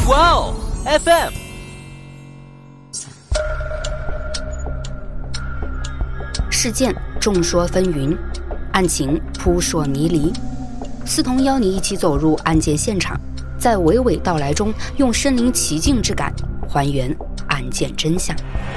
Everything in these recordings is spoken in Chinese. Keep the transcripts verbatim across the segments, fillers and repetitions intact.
哇哦 F M。 事件众说纷纭，案情扑朔迷离。思彤邀你一起走入案件现场，在娓娓道来中，用身临其境之感还原案件真相。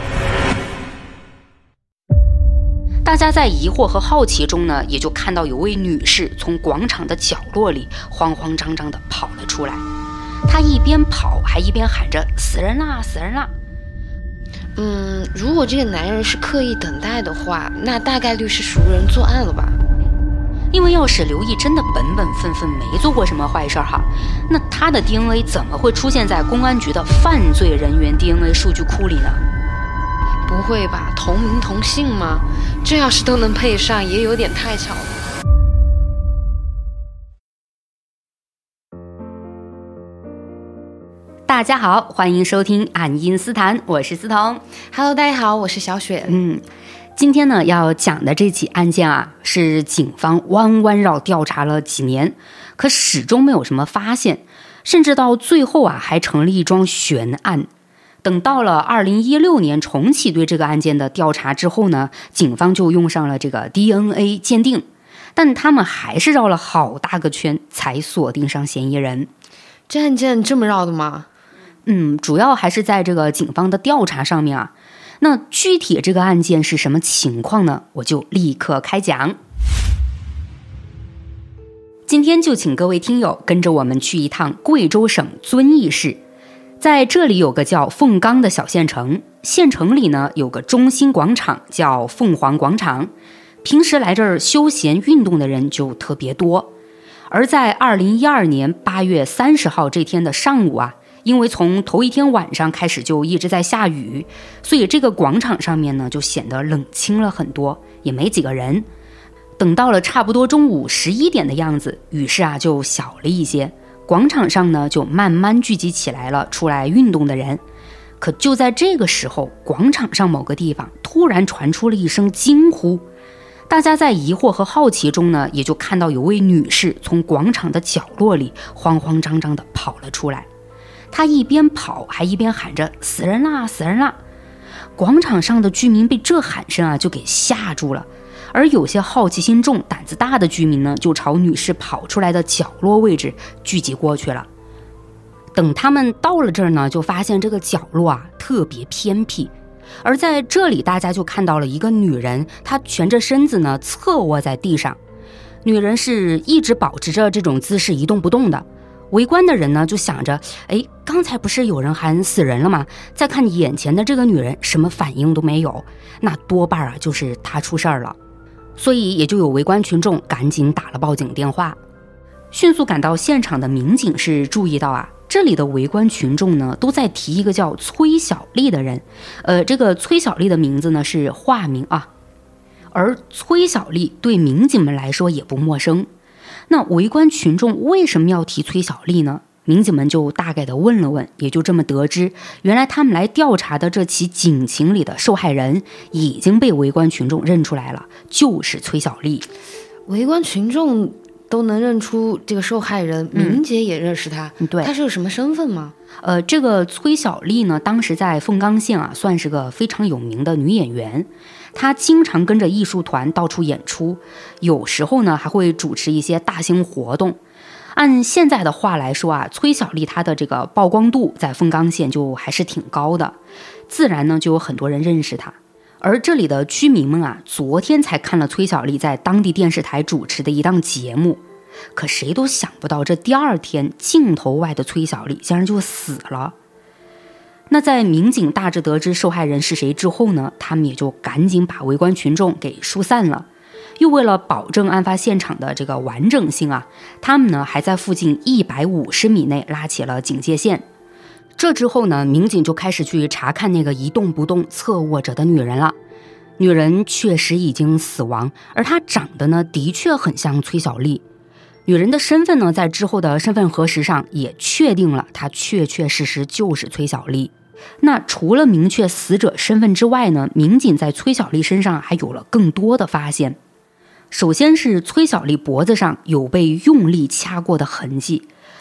大家在疑惑和好奇中呢，也就看到有位女士从广场的角落里慌慌张张地跑了出来。她一边跑还一边喊着死人啦死人啦。 嗯，如果这个男人是刻意等待的话，那大概率是熟人作案了吧。 因为要是刘毅真的本本分分没做过什么坏事哈，那他的 D N A 怎么会出现在公安局的犯罪人员 D N A 数据库里呢？ 不会吧，同名同姓吗？这要是都能配上，也有点太巧了。 大家好，欢迎收听爱因斯坦，我是思彤。 Hello， 大家好，我是小雪。 嗯，今天呢要讲的这起案件啊，是警方弯弯绕调查了几年，可始终没有什么发现，甚至到最后啊还成了一桩悬案。等到了二零一六年重启对这个案件的调查之后呢，警方就用上了这个 D N A 鉴定，但他们还是绕了好大个圈才锁定上嫌疑人。 这案件这么绕的吗？ 嗯，主要还是在这个警方的调查上面啊。那具体这个案件是什么情况呢？我就立刻开讲。今天就请各位听友跟着我们去一趟贵州省遵义市。在这里有个叫凤冈的小县城，县城里呢有个中心广场叫凤凰广场，平时来这儿休闲运动的人就特别多。而在二零一二年八月三十号这天的上午啊，因为从头一天晚上开始就一直在下雨，所以这个广场上面呢就显得冷清了很多，也没几个人。等到了差不多中午十一点的样子，雨势啊就小了一些，广场上呢就慢慢聚集起来了出来运动的人。可就在这个时候，广场上某个地方突然传出了一声惊呼。大家在疑惑和好奇中呢，也就看到有位女士从广场的角落里慌慌张张地跑了出来。她一边跑还一边喊着死人啦死人啦。广场上的居民被这喊声啊就给吓住了，而有些好奇心重胆子大的居民呢，就朝女士跑出来的角落位置聚集过去了。等他们到了这儿呢，就发现这个角落啊特别偏僻，而在这里大家就看到了一个女人，她蜷着身子呢侧卧在地上。女人是一直保持着这种姿势一动不动的。围观的人呢就想着，哎，刚才不是有人喊死人了吗？再看眼前的这个女人什么反应都没有，那多半啊就是她出事儿了。所以也就有围观群众赶紧打了报警电话。迅速赶到现场的民警是注意到啊，这里的围观群众呢都在提一个叫崔小丽的人。呃，这个崔小丽的名字呢是化名啊，而崔小丽对民警们来说也不陌生。那围观群众为什么要提崔小丽呢？民警们就大概的问了问，也就这么得知，原来他们来调查的这起警情里的受害人已经被围观群众认出来了，就是崔小丽。 围观群众都能认出这个受害人，明姐也认识她。 嗯，对。 她是有什么身份吗？ 呃，这个崔小丽呢，当时在凤冈县啊，算是个非常有名的女演员。她经常跟着艺术团到处演出，有时候呢还会主持一些大型活动。按现在的话来说啊，崔小丽她的这个曝光度在凤冈县就还是挺高的，自然呢就有很多人认识她。而这里的居民们啊，昨天才看了崔小丽在当地电视台主持的一档节目，可谁都想不到这第二天镜头外的崔小丽竟然就死了。那在民警大致得知受害人是谁之后呢，他们也就赶紧把围观群众给疏散了。又为了保证案发现场的这个完整性啊，他们呢还在附近一百五十米内拉起了警戒线。这之后呢，民警就开始去查看那个一动不动侧卧着的女人了。女人确实已经死亡，而她长得呢的确很像崔小丽。女人的身份呢，在之后的身份核实上也确定了，她确确实实就是崔小丽。那除了明确死者身份之外呢，民警在崔小丽身上还有了更多的发现。首先是崔小丽脖子上有被用力掐过的痕迹，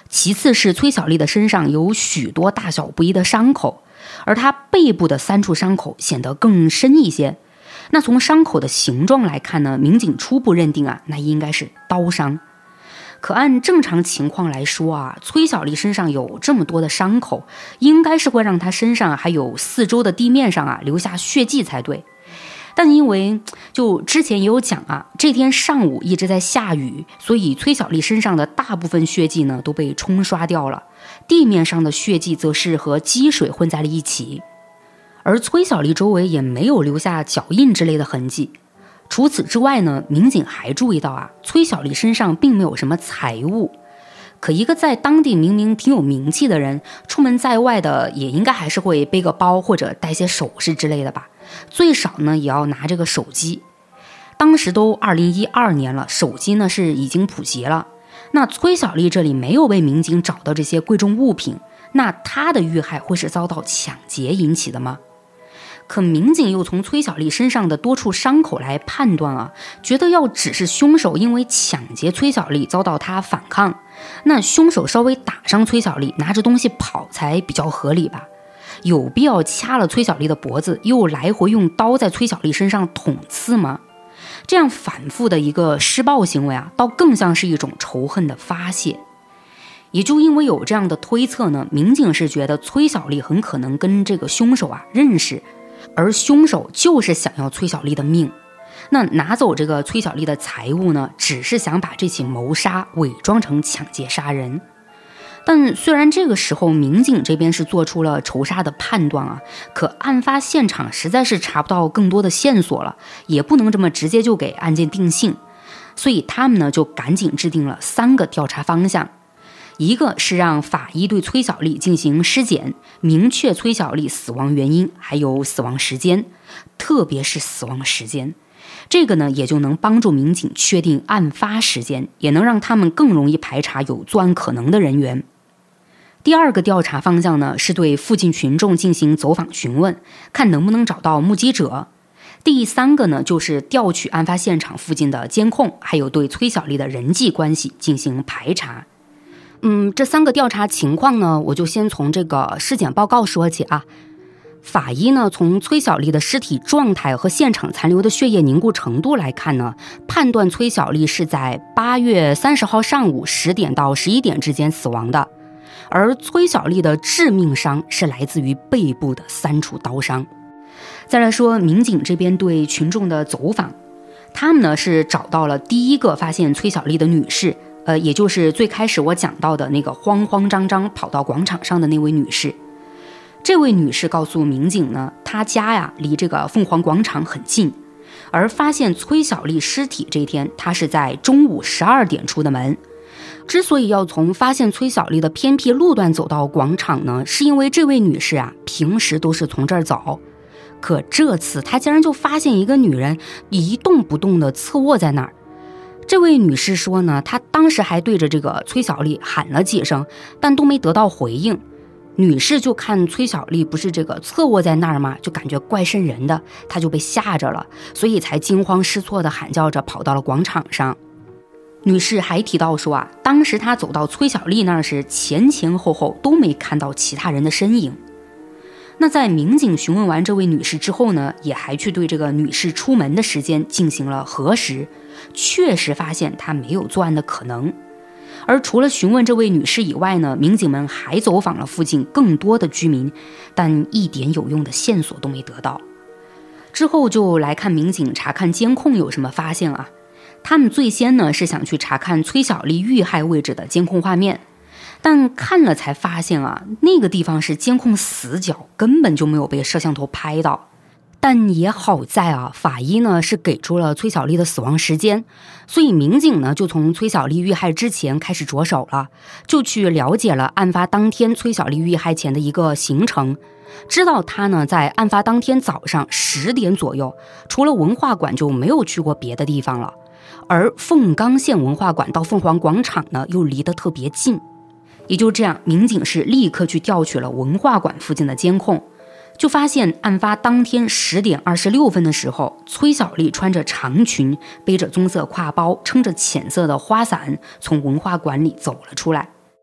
其次是崔小丽的身上有许多大小不一的伤口，而她背部的三处伤口显得更深一些。那从伤口的形状来看呢，民警初步认定啊，那应该是刀伤。可按正常情况来说啊，崔小丽身上有这么多的伤口，应该是会让她身上还有四周的地面上啊留下血迹才对。但因为就之前也有讲啊，这天上午一直在下雨，所以崔小丽身上的大部分血迹呢都被冲刷掉了，地面上的血迹则是和积水混在了一起。而崔小丽周围也没有留下脚印之类的痕迹。除此之外呢，民警还注意到啊，崔小丽身上并没有什么财物。可一个在当地明明挺有名气的人，出门在外的也应该还是会背个包或者带些首饰之类的吧，最少呢也要拿这个手机。当时都二零一二年了，手机呢是已经普及了。那崔小丽这里没有被民警找到这些贵重物品，那她的遇害会是遭到抢劫引起的吗？可民警又从崔小丽身上的多处伤口来判断啊，觉得要只是凶手因为抢劫崔小丽遭到她反抗，那凶手稍微打伤崔小丽拿着东西跑才比较合理吧。有必要掐了崔小丽的脖子又来回用刀在崔小丽身上捅刺吗？这样反复的一个施暴行为啊，倒更像是一种仇恨的发泄。也就因为有这样的推测呢，民警是觉得崔小丽很可能跟这个凶手啊认识，而凶手就是想要崔小丽的命。那拿走这个崔小丽的财物呢，只是想把这起谋杀伪装成抢劫杀人。但虽然这个时候民警这边是做出了仇杀的判断啊，可案发现场实在是查不到更多的线索了，也不能这么直接就给案件定性，所以他们呢就赶紧制定了三个调查方向。一个是让法医对崔小丽进行尸检，明确崔小丽死亡原因还有死亡时间，特别是死亡时间，这个呢也就能帮助民警确定案发时间，也能让他们更容易排查有作案可能的人员。第二个调查方向呢，是对附近群众进行走访询问，看能不能找到目击者。第三个呢，就是调取案发现场附近的监控，还有对崔小丽的人际关系进行排查。嗯，这三个调查情况呢，我就先从这个尸检报告说起啊。法医呢，从崔小丽的尸体状态和现场残留的血液凝固程度来看呢，判断崔小丽是在八月三十号上午十点到十一点之间死亡的。而崔小丽的致命伤是来自于背部的三处刀伤。再来说民警这边对群众的走访，他们呢是找到了第一个发现崔小丽的女士，呃，也就是最开始我讲到的那个慌慌张张跑到广场上的那位女士。这位女士告诉民警呢，她家呀离这个凤凰广场很近，而发现崔小丽尸体这天，她是在中午十二点出的门。之所以要从发现崔小丽的偏僻路段走到广场呢，是因为这位女士啊平时都是从这儿走，可这次她竟然就发现一个女人一动不动地侧卧在那儿。这位女士说呢，她当时还对着这个崔小丽喊了几声，但都没得到回应。女士就看崔小丽不是这个侧卧在那儿吗，就感觉怪瘆人的，她就被吓着了，所以才惊慌失措地喊叫着跑到了广场上。女士还提到说啊，当时她走到崔小丽那儿时，前前后后都没看到其他人的身影。那在民警询问完这位女士之后呢，也还去对这个女士出门的时间进行了核实，确实发现她没有作案的可能。而除了询问这位女士以外呢，民警们还走访了附近更多的居民，但一点有用的线索都没得到。之后就来看民警查看监控有什么发现啊。他们最先呢是想去查看崔小丽遇害位置的监控画面，但看了才发现啊，那个地方是监控死角，根本就没有被摄像头拍到。但也好在啊，法医呢是给出了崔小丽的死亡时间，所以民警呢就从崔小丽遇害之前开始着手了，就去了解了案发当天崔小丽遇害前的一个行程，知道她呢在案发当天早上十点左右，除了文化馆就没有去过别的地方了。而凤冈县文化馆到凤凰广场呢又离得特别近，也就这样，民警是立刻去调取了文化馆附近的监控，就发现案发当天十点二十六分的时候，崔小丽穿着长裙，背着棕色挎包，撑着浅色的花伞，从文化馆里走了出来。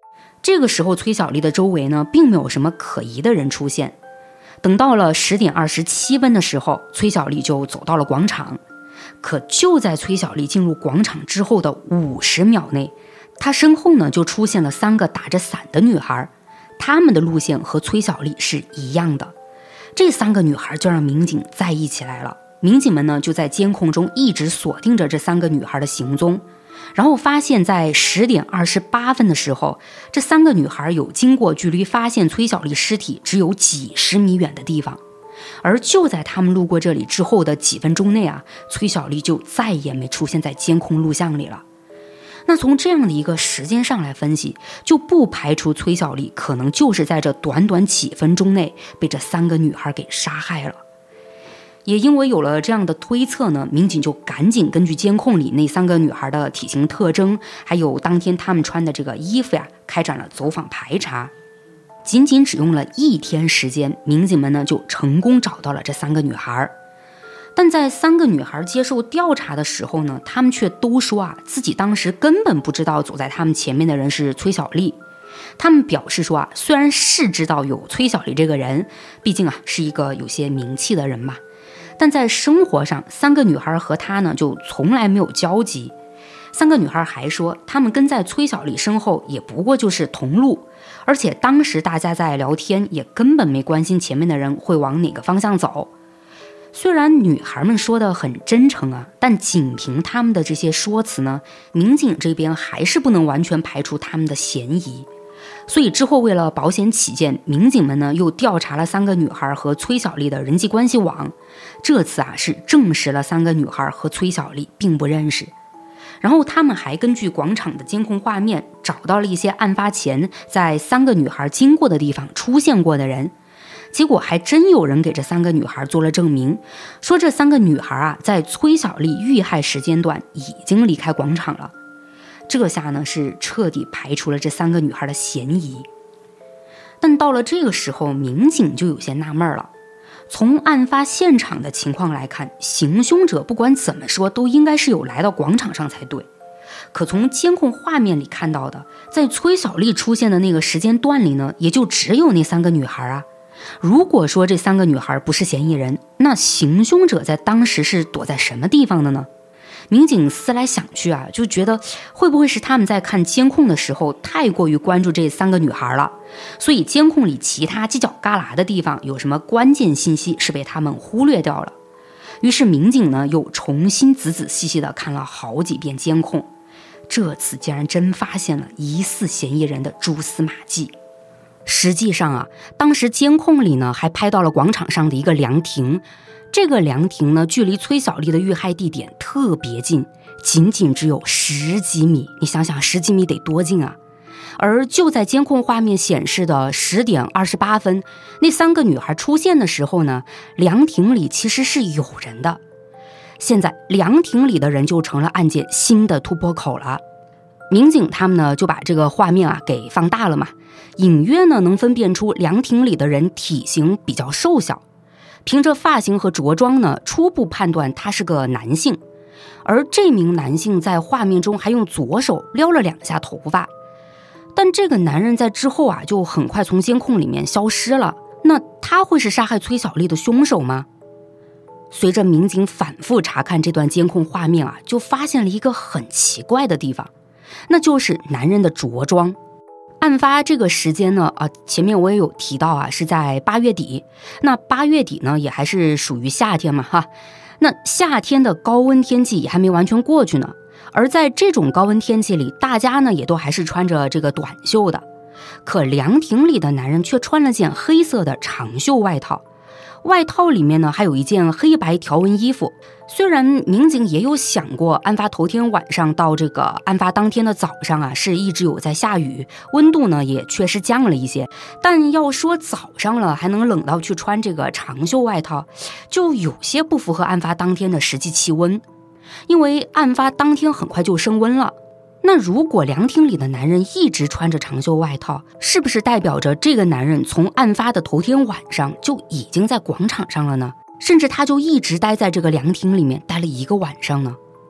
这个时候崔小丽的周围呢，并没有什么可疑的人出现。等到了十点二十七分的时候，崔小丽就走到了广场。可就在崔小丽进入广场之后的五十秒内，她身后呢就出现了三个打着伞的女孩，她们的路线和崔小丽是一样的。这三个女孩就让民警在意起来了。民警们呢就在监控中一直锁定着这三个女孩的行踪，然后发现在十点二十八分的时候，这三个女孩有经过距离发现崔小丽尸体只有几十米远的地方。而就在他们路过这里之后的几分钟内啊，崔小丽就再也没出现在监控录像里了。那从这样的一个时间上来分析，就不排除崔小丽可能就是在这短短几分钟内被这三个女孩给杀害了。也因为有了这样的推测呢，民警就赶紧根据监控里那三个女孩的体型特征，还有当天她们穿的这个衣服呀，开展了走访排查。仅仅只用了一天时间，民警们呢就成功找到了这三个女孩。但在三个女孩接受调查的时候呢，她们却都说啊，自己当时根本不知道走在她们前面的人是崔小丽。她们表示说啊，虽然是知道有崔小丽这个人，毕竟啊是一个有些名气的人嘛，但在生活上，三个女孩和她呢就从来没有交集。三个女孩还说，她们跟在崔小丽身后也不过就是同路，而且当时大家在聊天，也根本没关心前面的人会往哪个方向走。虽然女孩们说的很真诚啊，但仅凭她们的这些说辞呢，民警这边还是不能完全排除她们的嫌疑。所以之后为了保险起见，民警们呢又调查了三个女孩和崔小丽的人际关系网。这次啊是证实了三个女孩和崔小丽并不认识。然后他们还根据广场的监控画面找到了一些案发前在三个女孩经过的地方出现过的人。结果还真有人给这三个女孩做了证明，说这三个女孩啊在崔小丽遇害时间段已经离开广场了。这下呢是彻底排除了这三个女孩的嫌疑。但到了这个时候，民警就有些纳闷了。从案发现场的情况来看，行凶者不管怎么说都应该是有来到广场上才对。可从监控画面里看到的，在崔小丽出现的那个时间段里呢，也就只有那三个女孩啊。如果说这三个女孩不是嫌疑人，那行凶者在当时是躲在什么地方的呢？民警思来想去啊，就觉得会不会是他们在看监控的时候太过于关注这三个女孩了，所以监控里其他犄角旮旯的地方有什么关键信息是被他们忽略掉了。于是民警呢又重新仔仔细细的看了好几遍监控，这次竟然真发现了疑似嫌疑人的蛛丝马迹。实际上啊，当时监控里呢还拍到了广场上的一个凉亭。这个凉亭呢，距离崔小丽的遇害地点特别近，仅仅只有十几米。你想想，十几米得多近啊！而就在监控画面显示的十点二十八分，那三个女孩出现的时候呢，凉亭里其实是有人的。现在凉亭里的人就成了案件新的突破口了。民警他们呢就把这个画面啊给放大了嘛，隐约呢能分辨出凉亭里的人体型比较瘦小。凭着发型和着装呢，初步判断他是个男性，而这名男性在画面中还用左手撩了两下头发。但这个男人在之后啊，就很快从监控里面消失了。那他会是杀害崔小丽的凶手吗？随着民警反复查看这段监控画面啊，就发现了一个很奇怪的地方，那就是男人的着装。案发这个时间呢，啊，前面我也有提到啊，是在八月底。那八月底呢，也还是属于夏天嘛，哈。那夏天的高温天气也还没完全过去呢。而在这种高温天气里，大家呢也都还是穿着这个短袖的。可凉亭里的男人却穿了件黑色的长袖外套，外套里面呢还有一件黑白条纹衣服。虽然民警也有想过，案发头天晚上到这个案发当天的早上啊，是一直有在下雨，温度呢也确实降了一些，但要说早上了还能冷到去穿这个长袖外套，就有些不符合案发当天的实际气温。因为案发当天很快就升温了，那如果凉亭里的男人一直穿着长袖外套，是不是代表着这个男人从案发的头天晚上就已经在广场上了呢？甚至他就一直待在这个凉亭里面待了一个晚上呢？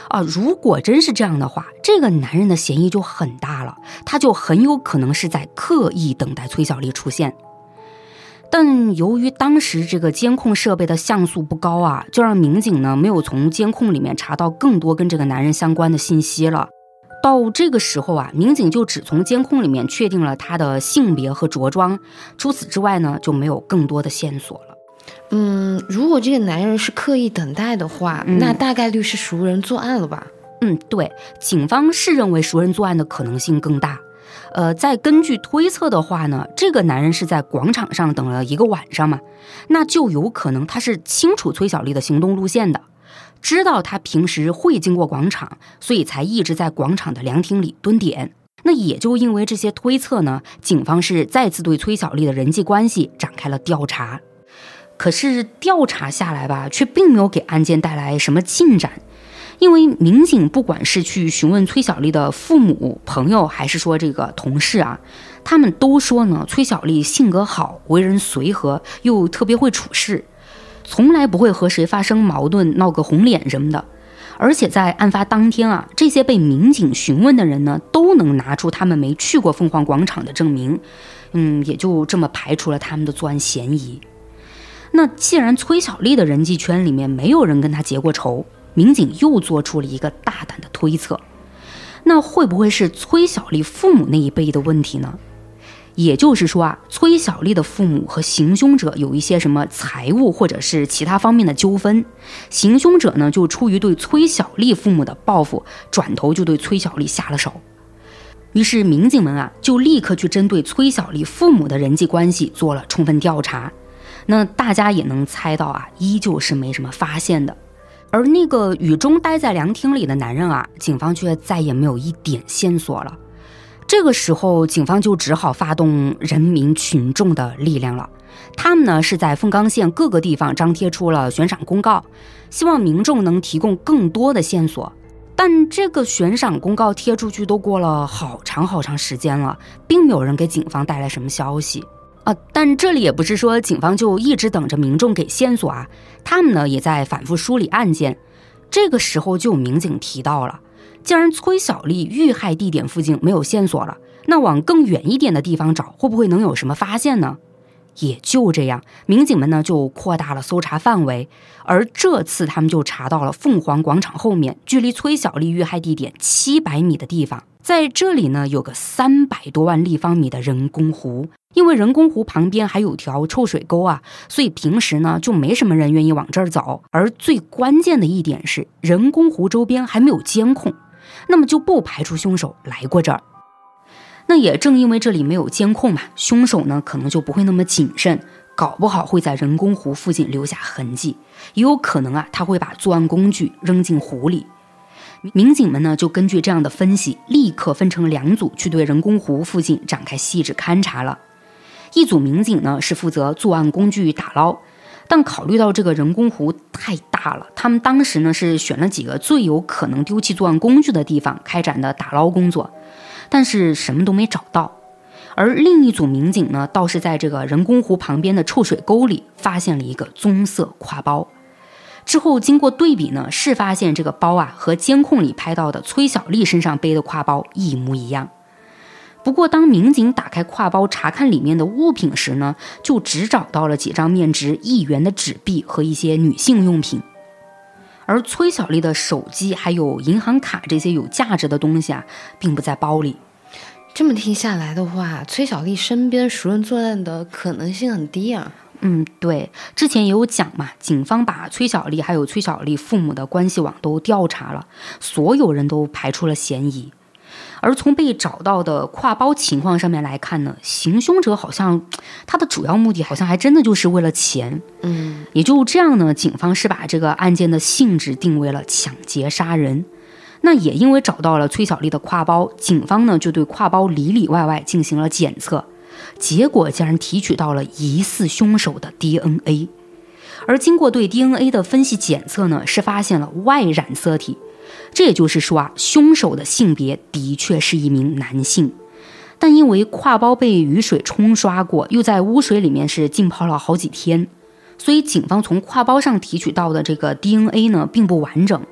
啊，如果真是这样的话，这个男人的嫌疑就很大了，他就很有可能是在刻意等待崔小丽出现。但由于当时这个监控设备的像素不高啊，就让民警呢没有从监控里面查到更多跟这个男人相关的信息了。到这个时候啊，民警就只从监控里面确定了他的性别和着装，除此之外呢就没有更多的线索了。 嗯，如果这个男人是刻意等待的话、嗯、那大概率是熟人作案了吧？ 嗯，对，警方是认为熟人作案的可能性更大。呃，再根据推测的话呢，这个男人是在广场上等了一个晚上嘛，那就有可能他是清楚崔小丽的行动路线的，知道她平时会经过广场，所以才一直在广场的凉亭里蹲点。那也就因为这些推测呢，警方是再次对崔小丽的人际关系展开了调查。可是调查下来吧，却并没有给案件带来什么进展。因为民警不管是去询问崔小丽的父母、朋友，还是说这个同事啊，他们都说呢，崔小丽性格好，为人随和，又特别会处事，从来不会和谁发生矛盾，闹个红脸什么的。而且在案发当天啊，这些被民警询问的人呢，都能拿出他们没去过凤凰广场的证明，嗯，也就这么排除了他们的作案嫌疑。那既然崔小丽的人际圈里面没有人跟她结过仇，民警又做出了一个大胆的推测，那会不会是崔小丽父母那一辈的问题呢？也就是说啊，崔小丽的父母和行凶者有一些什么财务或者是其他方面的纠纷，行凶者呢就出于对崔小丽父母的报复，转头就对崔小丽下了手。于是民警们啊就立刻去针对崔小丽父母的人际关系做了充分调查。那大家也能猜到啊，依旧是没什么发现的。而那个雨中待在凉亭里的男人啊，警方却再也没有一点线索了。这个时候警方就只好发动人民群众的力量了。他们呢是在凤冈县各个地方张贴出了悬赏公告，希望民众能提供更多的线索。但这个悬赏公告贴出去都过了好长好长时间了，并没有人给警方带来什么消息啊，但这里也不是说警方就一直等着民众给线索啊，他们呢也在反复梳理案件。这个时候就有民警提到了，既然崔小丽遇害地点附近没有线索了，那往更远一点的地方找，会不会能有什么发现呢？也就这样，民警们呢就扩大了搜查范围，而这次他们就查到了凤凰广场后面距离崔小丽遇害地点七百米的地方。在这里呢有个三百多万立方米的人工湖，因为人工湖旁边还有条臭水沟啊，所以平时呢就没什么人愿意往这儿走。而最关键的一点是，人工湖周边还没有监控，那么就不排除凶手来过这儿。那也正因为这里没有监控嘛，凶手呢可能就不会那么谨慎，搞不好会在人工湖附近留下痕迹，也有可能啊他会把作案工具扔进湖里。民警们呢就根据这样的分析，立刻分成两组去对人工湖附近展开细致勘查了。一组民警呢是负责作案工具打捞，但考虑到这个人工湖太大了，他们当时呢是选了几个最有可能丢弃作案工具的地方开展的打捞工作，但是什么都没找到。而另一组民警呢倒是在这个人工湖旁边的臭水沟里发现了一个棕色挎包。之后经过对比呢，是发现这个包啊和监控里拍到的崔小丽身上背的挎包一模一样。不过当民警打开挎包查看里面的物品时呢，就只找到了几张面值一元的纸币和一些女性用品。而崔小丽的手机还有银行卡这些有价值的东西啊，并不在包里。 这么听下来的话，崔小丽身边熟人作案的可能性很低啊。 嗯，对，之前也有讲嘛，警方把崔小丽还有崔小丽父母的关系网都调查了，所有人都排除了嫌疑。而从被找到的挎包情况上面来看呢，行凶者好像他的主要目的好像还真的就是为了钱。 嗯， 也就这样呢，警方是把这个案件的性质定为了抢劫杀人。那也因为找到了崔小丽的挎包，警方呢就对挎包里里外外进行了检测，结果竟然提取到了疑似凶手的 D N A。 而经过对 D N A 的分析检测呢，是发现了 Y 染色体。这也就是说啊，凶手的性别的确是一名男性，但因为挎包被雨水冲刷过，又在污水里面是浸泡了好几天，所以警方从挎包上提取到的这个 D N A 呢并不完整。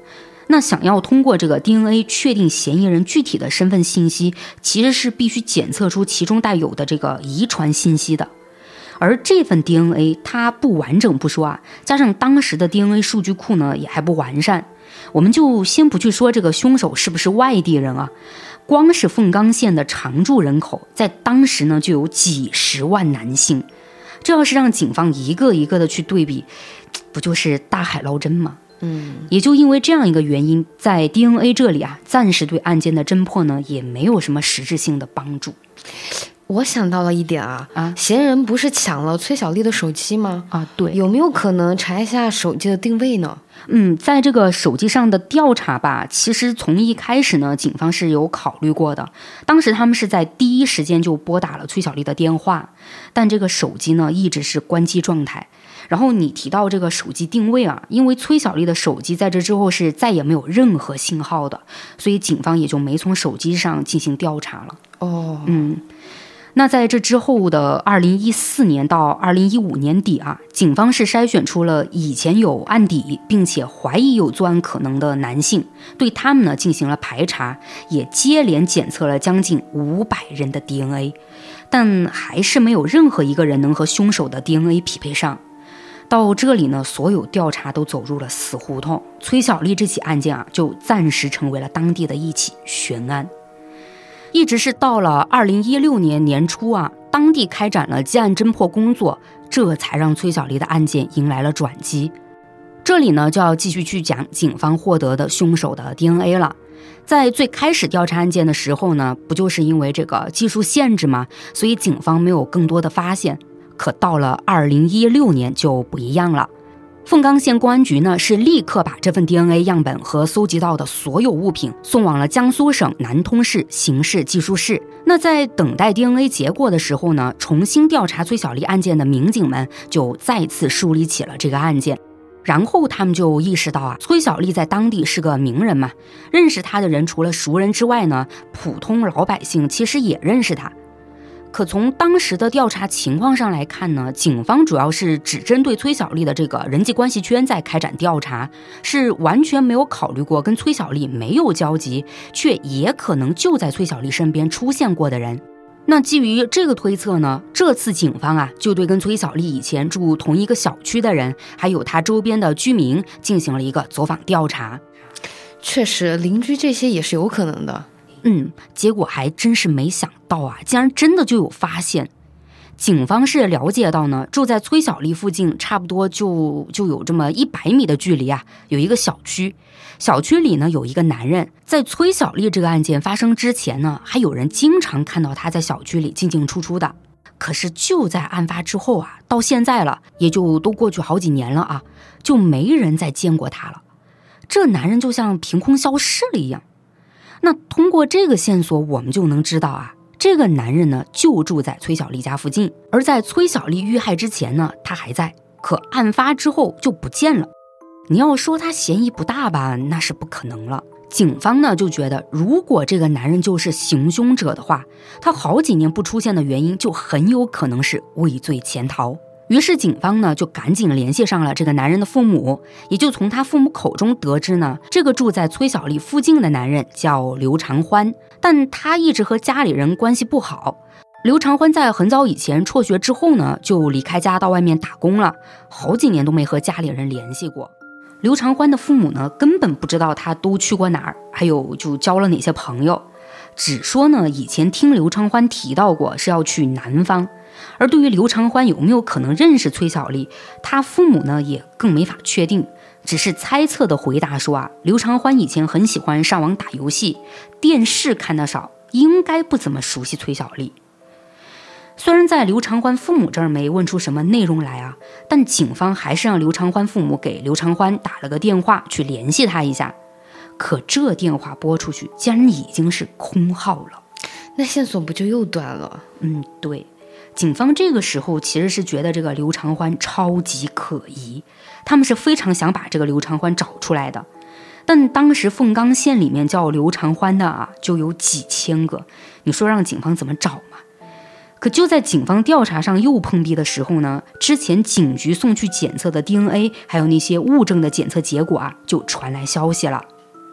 那想要通过这个 D N A 确定嫌疑人具体的身份信息，其实是必须检测出其中带有的这个遗传信息的。而这份 D N A 它不完整不说啊，加上当时的 D N A 数据库呢也还不完善，我们就先不去说这个凶手是不是外地人啊，光是凤冈县的常住人口在当时呢就有几十万男性，这要是让警方一个一个的去对比，不就是大海捞针吗？ 嗯， 也就因为这样一个原因，在 D N A 这里啊，暂时对案件的侦破呢也没有什么实质性的帮助。 我想到了一点啊，啊，嫌疑人不是抢了崔小丽的手机吗？ 啊，对， 有没有可能查一下手机的定位呢？ 嗯，在这个手机上的调查吧，其实从一开始呢，警方是有考虑过的。当时他们是在第一时间就拨打了崔小丽的电话，但这个手机呢一直是关机状态。然后你提到这个手机定位啊，因为崔小丽的手机在这之后是再也没有任何信号的，所以警方也就没从手机上进行调查了。 哦， 嗯。那在这之后的二零一四年到二零一五年底啊，警方是筛选出了以前有案底并且怀疑有作案可能的男性，对他们呢进行了排查，也接连检测了将近五百人的 D N A， 但还是没有任何一个人能和凶手的 D N A 匹配上。到这里呢，所有调查都走入了死胡同，崔小丽这起案件啊，就暂时成为了当地的一起悬案。一直是到了二零一六年年初啊，当地开展了结案侦破工作，这才让崔小丽的案件迎来了转机。这里呢，就要继续去讲警方获得的凶手的 D N A 了。在最开始调查案件的时候呢，不就是因为这个技术限制吗？所以警方没有更多的发现。可到了二零一六年就不一样了，凤冈县公安局呢是立刻把这份 D N A 样本和搜集到的所有物品送往了江苏省南通市刑事技术室。那在等待 D N A 结果的时候呢，重新调查崔小丽案件的民警们就再次梳理起了这个案件。然后他们就意识到啊，崔小丽在当地是个名人嘛，认识她的人除了熟人之外呢，普通老百姓其实也认识她。可从当时的调查情况上来看呢，警方主要是只针对崔小丽的这个人际关系圈在开展调查，是完全没有考虑过跟崔小丽没有交集，却也可能就在崔小丽身边出现过的人。那基于这个推测呢，这次警方啊就对跟崔小丽以前住同一个小区的人，还有他周边的居民进行了一个走访调查。 确实，邻居这些也是有可能的。 嗯，结果还真是没想到啊，竟然真的就有发现。警方是了解到呢，住在崔小丽附近差不多就就有这么一百米的距离啊，有一个小区，小区里呢有一个男人，在崔小丽这个案件发生之前呢，还有人经常看到他在小区里进进出出的。可是就在案发之后啊，到现在了，也就都过去好几年了啊，就没人再见过他了。这男人就像凭空消失了一样。那通过这个线索，我们就能知道啊，这个男人呢就住在崔小丽家附近，而在崔小丽遇害之前呢，他还在，可案发之后就不见了。你要说他嫌疑不大吧，那是不可能了。警方呢就觉得，如果这个男人就是行凶者的话，他好几年不出现的原因就很有可能是畏罪潜逃。于是警方呢就赶紧联系上了这个男人的父母，也就从他父母口中得知呢，这个住在崔小丽附近的男人叫刘长欢，但他一直和家里人关系不好。刘长欢在很早以前辍学之后呢，就离开家到外面打工了，好几年都没和家里人联系过。刘长欢的父母呢根本不知道他都去过哪儿，还有就交了哪些朋友，只说呢以前听刘长欢提到过是要去南方。而对于刘长欢有没有可能认识崔小丽，他父母呢也更没法确定，只是猜测的回答说啊，刘长欢以前很喜欢上网打游戏，电视看得少，应该不怎么熟悉崔小丽。虽然在刘长欢父母这儿没问出什么内容来啊，但警方还是让刘长欢父母给刘长欢打了个电话去联系他一下。可这电话拨出去，竟然已经是空号了， 那线索不就又断了？ 嗯，对。警方这个时候其实是觉得这个刘长欢超级可疑，他们是非常想把这个刘长欢找出来的。但当时凤冈县里面叫刘长欢的啊，就有几千个，你说让警方怎么找嘛？可就在警方调查上又碰壁的时候呢，之前警局送去检测的 D N A 还有那些物证的检测结果啊，就传来消息了。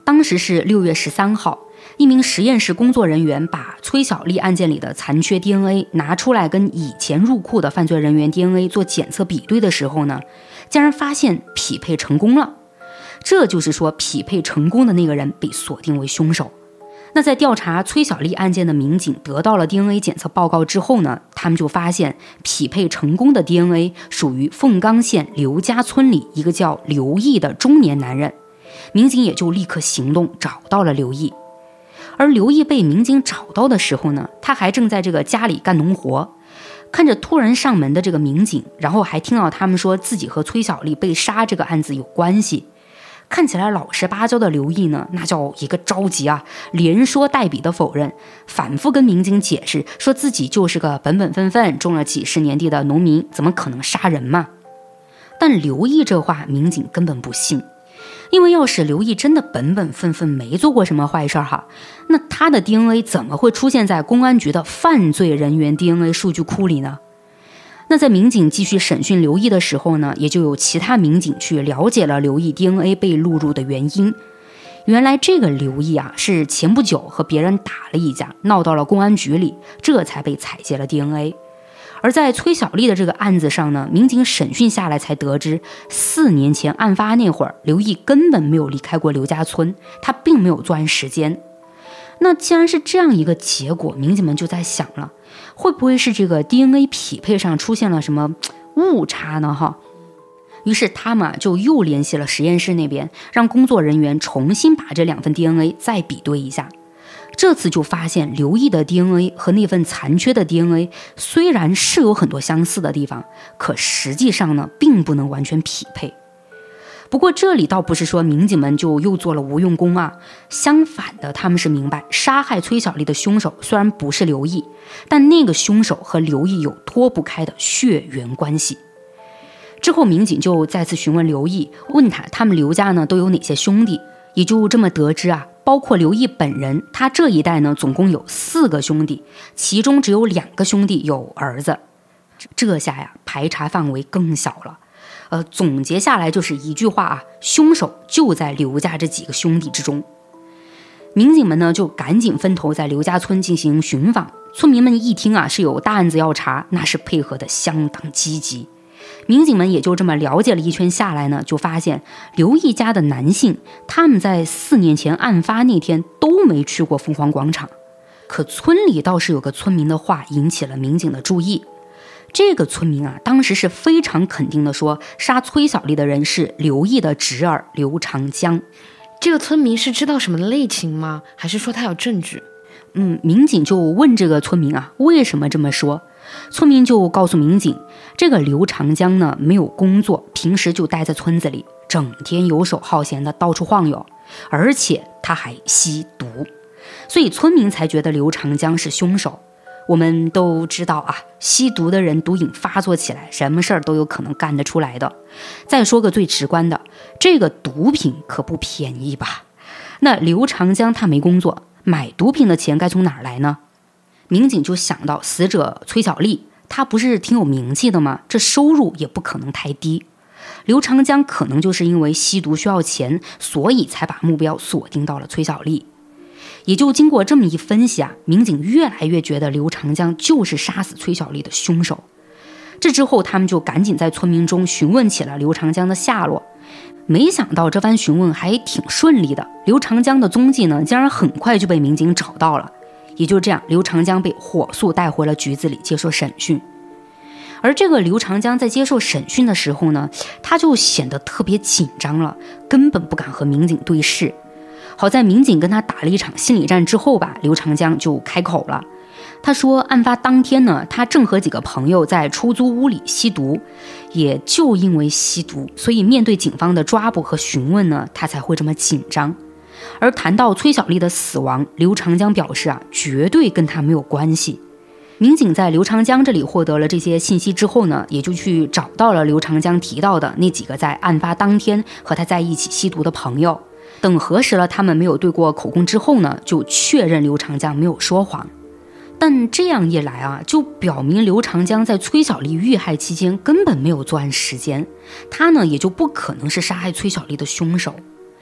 当时是六月十三号，一名实验室工作人员把崔小丽案件里的残缺 D N A 拿出来跟以前入库的犯罪人员 D N A 做检测比对的时候呢，竟然发现匹配成功了。这就是说，匹配成功的那个人被锁定为凶手。那在调查崔小丽案件的民警得到了 D N A 检测报告之后呢，他们就发现匹配成功的 D N A 属于凤冈县刘家村里一个叫刘毅的中年男人。民警也就立刻行动，找到了刘毅。而刘毅被民警找到的时候呢，他还正在这个家里干农活，看着突然上门的这个民警，然后还听到他们说自己和崔小丽被杀这个案子有关系。看起来老实巴交的刘毅呢，那叫一个着急啊，连说带比的否认，反复跟民警解释说自己就是个本本分分种了几十年地的农民，怎么可能杀人嘛？但刘毅这话民警根本不信，因为要是刘毅真的本本分分没做过什么坏事哈，那他的 D N A 怎么会出现在公安局的犯罪人员 D N A 数据库里呢？那在民警继续审讯刘毅的时候呢，也就有其他民警去了解了刘毅 D N A 被录入的原因。原来这个刘毅啊，是前不久和别人打了一架，闹到了公安局里，这才被采集了 D N A。而在崔小丽的这个案子上呢，民警审讯下来才得知，四年前案发那会儿，刘毅根本没有离开过刘家村，他并没有作案时间。那既然是这样一个结果，民警们就在想了，会不会是这个 D N A 匹配上出现了什么误差呢？哈，于是他们就又联系了实验室那边，让工作人员重新把这两份 D N A 再比对一下。这次就发现刘毅的 D N A 和那份残缺的 D N A 虽然是有很多相似的地方，可实际上呢，并不能完全匹配。不过这里倒不是说民警们就又做了无用功啊，相反的，他们是明白杀害崔小丽的凶手虽然不是刘毅，但那个凶手和刘毅有脱不开的血缘关系。之后民警就再次询问刘毅，问他他们刘家呢都有哪些兄弟，也就这么得知啊，包括刘毅本人，他这一代呢总共有四个兄弟，其中只有两个兄弟有儿子。这下呀，排查范围更小了。呃，总结下来就是一句话啊，凶手就在刘家这几个兄弟之中。民警们呢就赶紧分头在刘家村进行寻访，村民们一听啊是有大案子要查，那是配合的相当积极。民警们也就这么了解了一圈下来呢，就发现刘毅家的男性，他们在四年前案发那天都没去过凤凰广场。可村里倒是有个村民的话引起了民警的注意。这个村民啊，当时是非常肯定的说，杀崔小丽的人是刘毅的侄儿刘长江。 这个村民是知道什么内情吗？还是说他有证据？ 嗯，民警就问这个村民啊，为什么这么说？村民就告诉民警，这个刘长江呢没有工作，平时就待在村子里，整天游手好闲的到处晃悠，而且他还吸毒，所以村民才觉得刘长江是凶手。我们都知道啊，吸毒的人毒瘾发作起来，什么事儿都有可能干得出来的。再说个最直观的，这个毒品可不便宜吧？那刘长江他没工作，买毒品的钱该从哪儿来呢？民警就想到死者崔小丽，她不是挺有名气的吗？这收入也不可能太低。刘长江可能就是因为吸毒需要钱，所以才把目标锁定到了崔小丽。也就经过这么一分析啊，民警越来越觉得刘长江就是杀死崔小丽的凶手。这之后他们就赶紧在村民中询问起了刘长江的下落。没想到这番询问还挺顺利的，刘长江的踪迹呢竟然很快就被民警找到了。也就这样，刘长江被火速带回了局子里接受审讯。而这个刘长江在接受审讯的时候呢，他就显得特别紧张了，根本不敢和民警对视。好在民警跟他打了一场心理战之后吧，刘长江就开口了。他说案发当天呢，他正和几个朋友在出租屋里吸毒，也就因为吸毒，所以面对警方的抓捕和询问呢，他才会这么紧张。而谈到崔小丽的死亡，刘长江表示啊，绝对跟他没有关系。民警在刘长江这里获得了这些信息之后呢，也就去找到了刘长江提到的那几个在案发当天和他在一起吸毒的朋友。等核实了他们没有对过口供之后呢，就确认刘长江没有说谎。但这样一来啊，就表明刘长江在崔小丽遇害期间根本没有作案时间，他呢也就不可能是杀害崔小丽的凶手。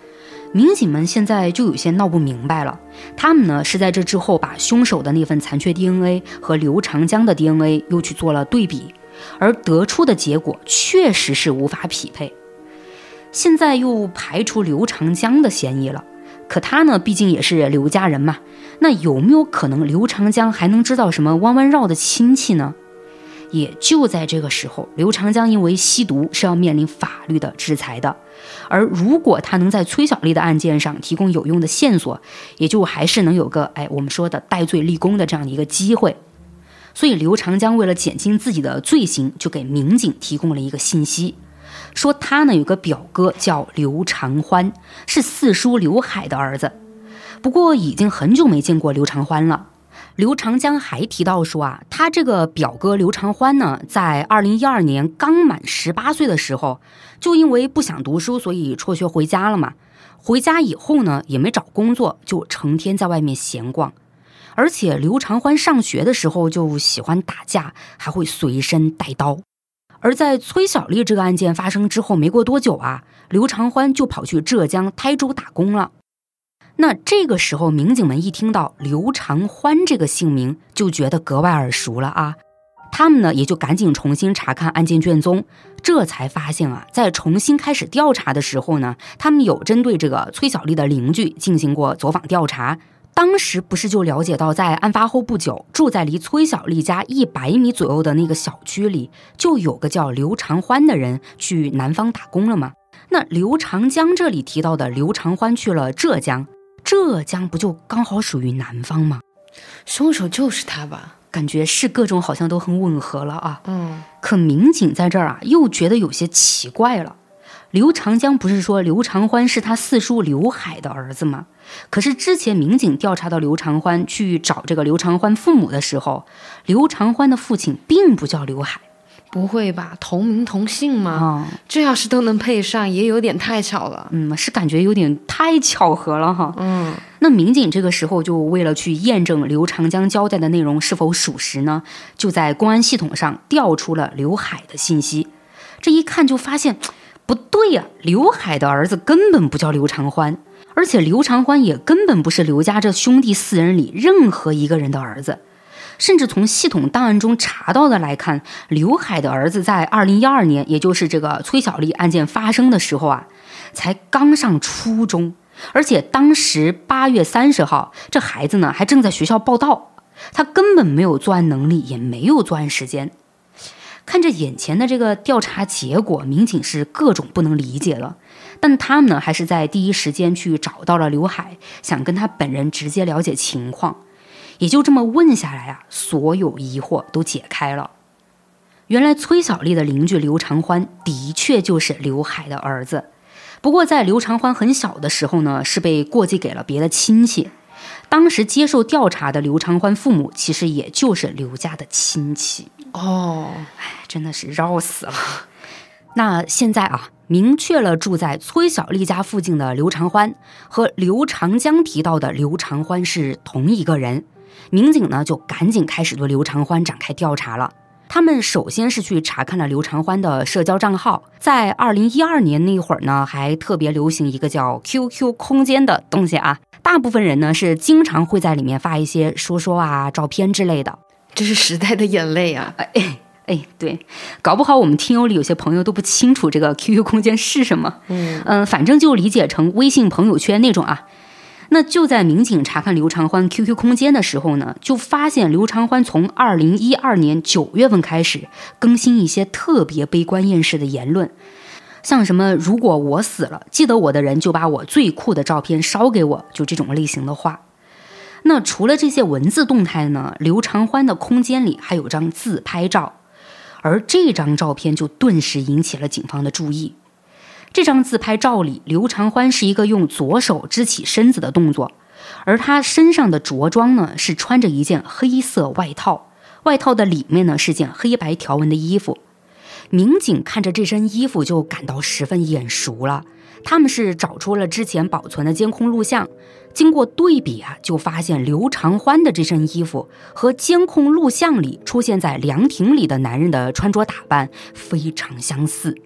民警们现在就有些闹不明白了，他们呢是在这之后把凶手的那份残缺 D N A 和刘长江的 D N A 又去做了对比，而得出的结果确实是无法匹配。现在又排除刘长江的嫌疑了，可他呢毕竟也是刘家人嘛，那有没有可能刘长江还能知道什么弯弯绕的亲戚呢？也就在这个时候，刘长江因为吸毒是要面临法律的制裁的，而如果他能在崔小丽的案件上提供有用的线索，也就还是能有个哎我们说的戴罪立功的这样的一个机会。所以刘长江为了减轻自己的罪行，就给民警提供了一个信息，说他呢有个表哥叫刘长欢，是四叔刘海的儿子，不过已经很久没见过刘长欢了。刘长江还提到说啊，他这个表哥刘长欢呢，在二零一二年刚满十八岁的时候，就因为不想读书，所以辍学回家了嘛。回家以后呢，也没找工作，就成天在外面闲逛。而且刘长欢上学的时候就喜欢打架，还会随身带刀。而在崔小丽这个案件发生之后没过多久啊，刘长欢就跑去浙江台州打工了。那这个时候民警们一听到刘长欢这个姓名，就觉得格外耳熟了啊。他们呢也就赶紧重新查看案件卷宗，这才发现啊，在重新开始调查的时候呢，他们有针对这个崔小丽的邻居进行过走访调查。当时不是就了解到，在案发后不久，住在离崔小丽家一百米左右的那个小区里，就有个叫刘长欢的人去南方打工了吗？那刘长江这里提到的刘长欢去了浙江，浙江不就刚好属于南方吗？ 凶手就是他吧？ 感觉是各种好像都很吻合了啊。 嗯， 可民警在这儿啊，又觉得有些奇怪了。刘长江不是说刘长欢是他四叔刘海的儿子吗？可是之前民警调查到刘长欢去找这个刘长欢父母的时候，刘长欢的父亲并不叫刘海。 不会吧，同名同姓吗？ 哦， 这要是都能配上，也有点太巧了。 嗯，是感觉有点太巧合了哈。 嗯， 那民警这个时候就为了去验证刘长江交代的内容是否属实呢，就在公安系统上调出了刘海的信息。这一看就发现不对呀、啊，刘海的儿子根本不叫刘长欢，而且刘长欢也根本不是刘家这兄弟四人里任何一个人的儿子。甚至从系统档案中查到的来看，刘海的儿子在二零一二年，也就是这个崔小丽案件发生的时候啊，才刚上初中，而且当时八月三十号，这孩子呢还正在学校报到，他根本没有作案能力，也没有作案时间。看着眼前的这个调查结果，民警是各种不能理解了，但他们呢还是在第一时间去找到了刘海，想跟他本人直接了解情况。也就这么问下来啊，所有疑惑都解开了。原来崔小丽的邻居刘长欢的确就是刘海的儿子，不过在刘长欢很小的时候呢，是被过继给了别的亲戚。当时接受调查的刘长欢父母其实也就是刘家的亲戚。 哦， 哎，真的是绕死了。那现在啊，明确了住在崔小丽家附近的刘长欢和刘长江提到的刘长欢是同一个人。民警呢就赶紧开始对刘长欢展开调查了。他们首先是去查看了刘长欢的社交账号，在二零一二年那会儿呢，还特别流行一个叫 Q Q 空间的东西啊，大部分人呢是经常会在里面发一些说说啊、照片之类的。 这是时代的眼泪啊！ 哎哎，对，搞不好我们听友里有些朋友都不清楚这个 Q Q 空间是什么。 嗯嗯、呃，反正就理解成微信朋友圈那种啊。那就在民警查看刘长欢 Q Q 空间的时候呢，就发现刘长欢从二零一二年九月份开始更新一些特别悲观厌世的言论，像什么如果我死了，记得我的人就把我最酷的照片烧给我，就这种类型的话。那除了这些文字动态呢，刘长欢的空间里还有张自拍照，而这张照片就顿时引起了警方的注意。这张自拍照里，刘长欢是一个用左手支起身子的动作，而他身上的着装呢是穿着一件黑色外套，外套的里面呢是件黑白条纹的衣服。民警看着这身衣服就感到十分眼熟了，他们是找出了之前保存的监控录像，经过对比啊，就发现刘长欢的这身衣服和监控录像里出现在凉亭里的男人的穿着打扮非常相似。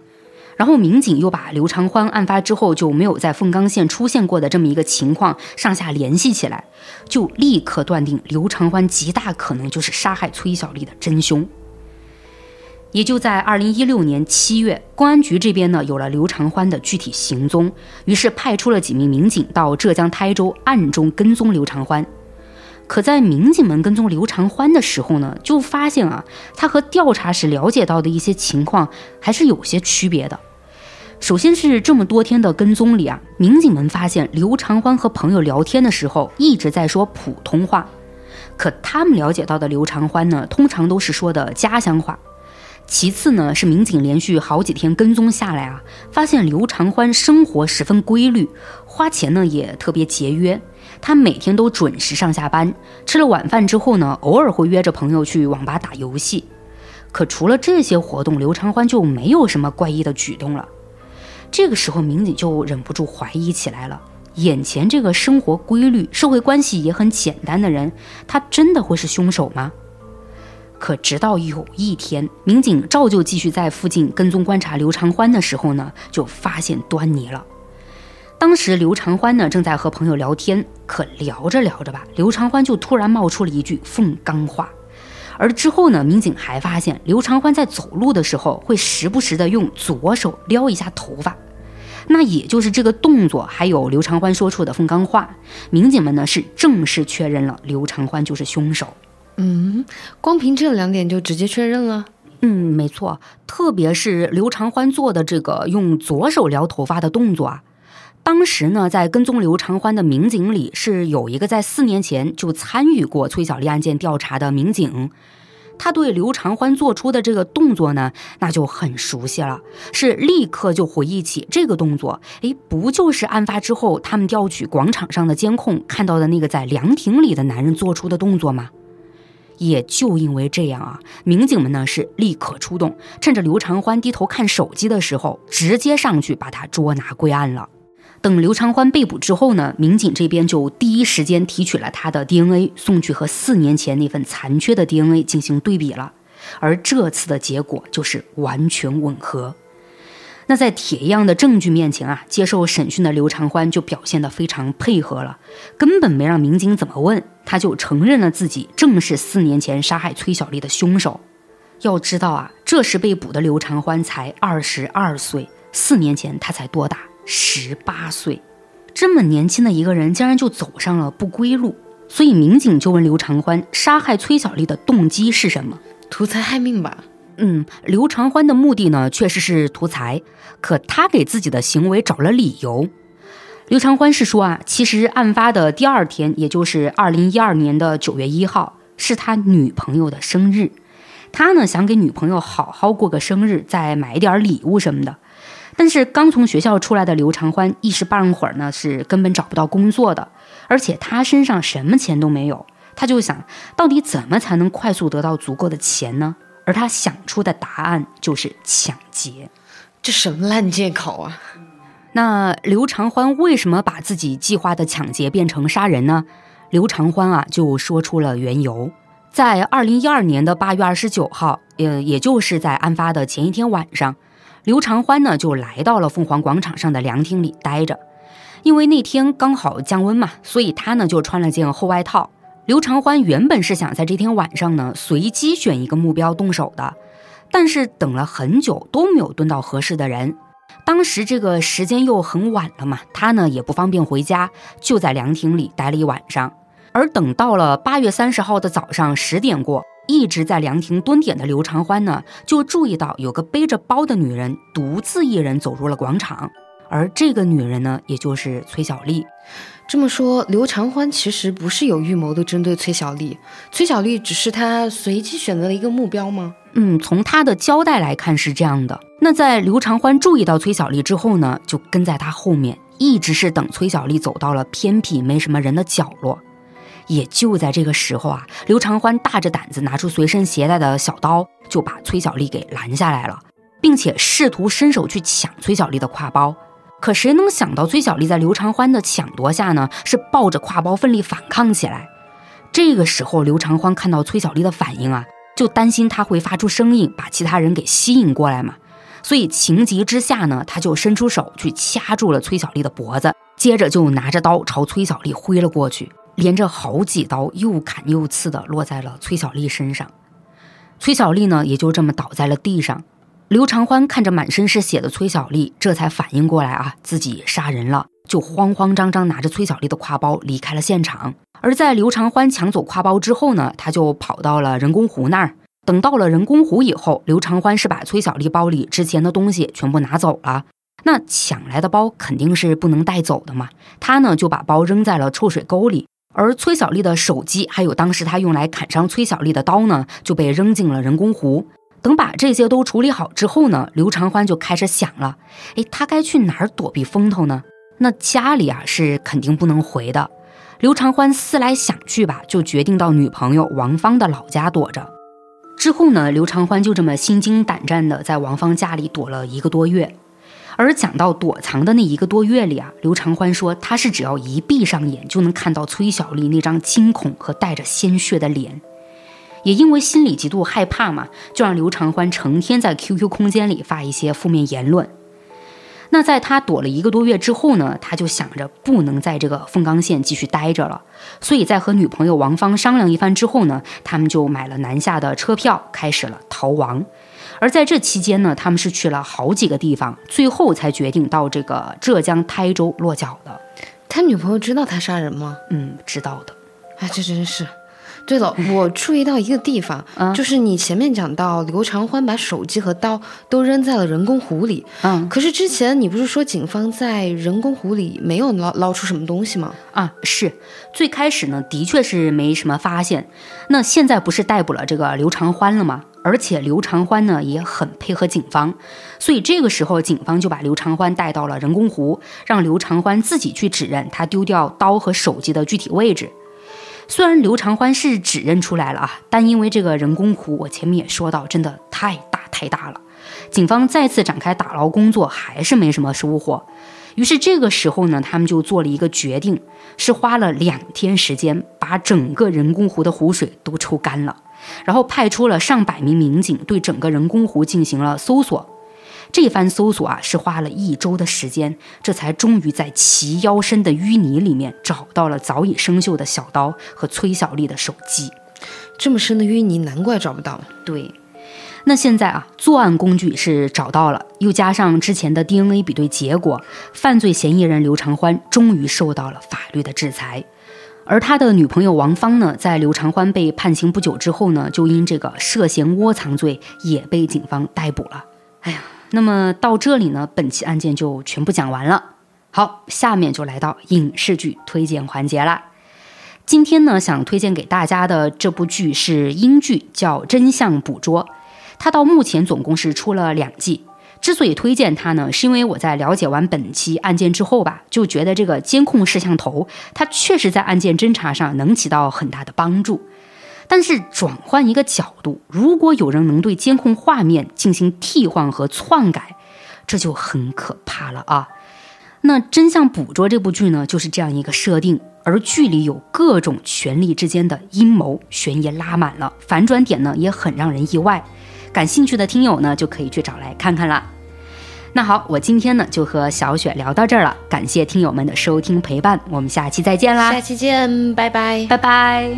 然后民警又把刘长欢案发之后就没有在凤冈县出现过的这么一个情况上下联系起来，就立刻断定刘长欢极大可能就是杀害崔小丽的真凶。也就在二零一六年七月，公安局这边呢有了刘长欢的具体行踪，于是派出了几名民警到浙江台州暗中跟踪刘长欢。可在民警们跟踪刘长欢的时候呢，就发现啊，他和调查时了解到的一些情况还是有些区别的。首先是这么多天的跟踪里啊，民警们发现刘长欢和朋友聊天的时候一直在说普通话，可他们了解到的刘长欢呢，通常都是说的家乡话。其次呢，是民警连续好几天跟踪下来啊，发现刘长欢生活十分规律，花钱呢也特别节约。他每天都准时上下班，吃了晚饭之后呢，偶尔会约着朋友去网吧打游戏。可除了这些活动，刘长欢就没有什么怪异的举动了。这个时候民警就忍不住怀疑起来了，眼前这个生活规律、社会关系也很简单的人，他真的会是凶手吗？可直到有一天，民警照旧继续在附近跟踪观察刘长欢的时候呢，就发现端倪了。当时刘长欢呢正在和朋友聊天，可聊着聊着吧，刘长欢就突然冒出了一句凤冈话。而之后呢，民警还发现刘长欢在走路的时候会时不时的用左手撩一下头发，那也就是这个动作还有刘长欢说出的凤冈话，民警们呢是正式确认了刘长欢就是凶手。 嗯，光凭这两点就直接确认了？ 嗯，没错，特别是刘长欢做的这个用左手撩头发的动作啊，当时呢，在跟踪刘长欢的民警里是有一个在四年前就参与过崔小丽案件调查的民警，他对刘长欢做出的这个动作呢，那就很熟悉了，是立刻就回忆起这个动作，诶，不就是案发之后他们调取广场上的监控看到的那个在凉亭里的男人做出的动作吗？也就因为这样啊，民警们呢是立刻出动，趁着刘长欢低头看手机的时候，直接上去把他捉拿归案了。等刘长欢被捕之后呢，民警这边就第一时间提取了他的 D N A， 送去和四年前那份残缺的 D N A 进行对比了，而这次的结果就是完全吻合。那在铁一样的证据面前啊，接受审讯的刘长欢就表现得非常配合了，根本没让民警怎么问，他就承认了自己正是四年前杀害崔小丽的凶手。要知道啊，这时被捕的刘长欢才二十二岁，四年前他才多大？十八岁。这么年轻的一个人竟然就走上了不归路，所以民警就问刘长欢，杀害崔小丽的动机是什么？ 图财害命吧。 嗯，刘长欢的目的呢，确实是图财，可他给自己的行为找了理由。刘长欢是说啊，其实案发的第二天，也就是二零一二年的九月一号，是他女朋友的生日。他呢想给女朋友好好过个生日，再买点礼物什么的。但是刚从学校出来的刘长欢一时半会儿呢是根本找不到工作的，而且他身上什么钱都没有。他就想，到底怎么才能快速得到足够的钱呢？而他想出的答案就是抢劫。 这什么烂借口啊！ 那刘长欢为什么把自己计划的抢劫变成杀人呢？刘长欢啊就说出了缘由。在二零一二年的八月二十九号，呃，也就是在案发的前一天晚上，刘长欢呢就来到了凤凰广场上的凉亭里待着。因为那天刚好降温嘛，所以他呢就穿了件厚外套。刘长欢原本是想在这天晚上呢随机选一个目标动手的，但是等了很久都没有蹲到合适的人。当时这个时间又很晚了嘛，他呢也不方便回家，就在凉亭里待了一晚上。而等到了八月三十号的早上十点过，一直在凉亭蹲点的刘长欢呢，就注意到有个背着包的女人独自一人走入了广场，而这个女人呢，也就是崔小丽。 这么说，刘长欢其实不是有预谋的针对崔小丽，崔小丽只是他随机选择了一个目标吗？ 嗯，从他的交代来看是这样的。那在刘长欢注意到崔小丽之后呢，就跟在他后面，一直是等崔小丽走到了偏僻没什么人的角落。也就在这个时候啊，刘长欢大着胆子拿出随身携带的小刀，就把崔小丽给拦下来了，并且试图伸手去抢崔小丽的挎包。可谁能想到崔小丽在刘长欢的抢夺下呢，是抱着挎包奋力反抗起来。这个时候刘长欢看到崔小丽的反应啊，就担心她会发出声音把其他人给吸引过来嘛， 所以情急之下呢，他就伸出手去掐住了崔小丽的脖子，接着就拿着刀朝崔小丽挥了过去，连着好几刀又砍又刺的落在了崔小丽身上。崔小丽呢也就这么倒在了地上。刘长欢看着满身是血的崔小丽，这才反应过来啊，自己杀人了，就慌慌张张拿着崔小丽的挎包离开了现场。而在刘长欢抢走挎包之后呢，他就跑到了人工湖那儿。等到了人工湖以后，刘长欢是把崔小丽包里之前的东西全部拿走了。那抢来的包肯定是不能带走的嘛，他呢就把包扔在了臭水沟里。而崔小丽的手机还有当时他用来砍伤崔小丽的刀呢，就被扔进了人工湖。等把这些都处理好之后呢，刘长欢就开始想了，诶，他该去哪儿躲避风头呢？那家里啊是肯定不能回的。刘长欢思来想去吧，就决定到女朋友王芳的老家躲着。之后呢，刘长欢就这么心惊胆战的在王芳家里躲了一个多月。而讲到躲藏的那一个多月里啊，刘长欢说他是只要一闭上眼就能看到崔小丽那张惊恐和带着鲜血的脸。也因为心里极度害怕嘛，就让刘长欢成天在 Q Q 空间里发一些负面言论。那在他躲了一个多月之后呢，他就想着不能在这个凤冈县继续待着了，所以在和女朋友王芳商量一番之后呢，他们就买了南下的车票，开始了逃亡。而在这期间呢，他们是去了好几个地方，最后才决定到这个浙江台州落脚的。 他女朋友知道他杀人吗？ 嗯，知道的。 哎，这真是。对了，我注意到一个地方、嗯、就是你前面讲到刘长欢把手机和刀都扔在了人工湖里，嗯，可是之前你不是说警方在人工湖里没有捞捞出什么东西吗？ 啊，是，最开始呢的确是没什么发现。那现在不是逮捕了这个刘长欢了吗？而且刘长欢呢也很配合警方，所以这个时候警方就把刘长欢带到了人工湖，让刘长欢自己去指认他丢掉刀和手机的具体位置。虽然刘长欢是指认出来了啊，但因为这个人工湖我前面也说到真的太大太大了，警方再次展开打捞工作还是没什么收获。于是这个时候呢，他们就做了一个决定，是花了两天时间把整个人工湖的湖水都抽干了，然后派出了上百名民警对整个人工湖进行了搜索。这番搜索啊，是花了一周的时间，这才终于在齐腰深的淤泥里面找到了早已生锈的小刀和崔小丽的手机。 这么深的淤泥，难怪找不到。 对，那现在啊，作案工具是找到了，又加上之前的 D N A 比对结果，犯罪嫌疑人刘长欢终于受到了法律的制裁。而他的女朋友王芳呢，在刘长欢被判刑不久之后呢，就因这个涉嫌窝藏罪也被警方逮捕了。哎呀，那么到这里呢，本期案件就全部讲完了。好，下面就来到影视剧推荐环节啦。今天呢，想推荐给大家的这部剧是英剧，叫《真相捕捉》。它到目前总共是出了两季。之所以推荐它呢，是因为我在了解完本期案件之后吧，就觉得这个监控摄像头它确实在案件侦查上能起到很大的帮助。但是转换一个角度，如果有人能对监控画面进行替换和篡改，这就很可怕了啊。那《真相捕捉》这部剧呢，就是这样一个设定，而剧里有各种权力之间的阴谋，悬疑拉满了，反转点呢也很让人意外。感兴趣的听友呢，就可以去找来看看啦。那好，我今天呢就和小雪聊到这儿了，感谢听友们的收听陪伴，我们下期再见啦！ 下期见，拜拜， 拜拜。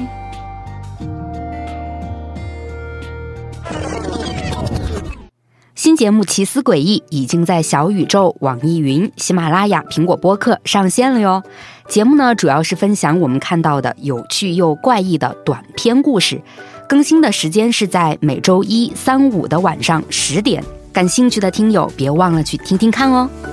新节目《奇思诡异》已经在小宇宙、网易云、喜马拉雅、苹果播客上线了哟。节目呢主要是分享我们看到的有趣又怪异的短篇故事，更新的时间是在每周一、三、五的晚上十点。感兴趣的听友别忘了去听听看哦。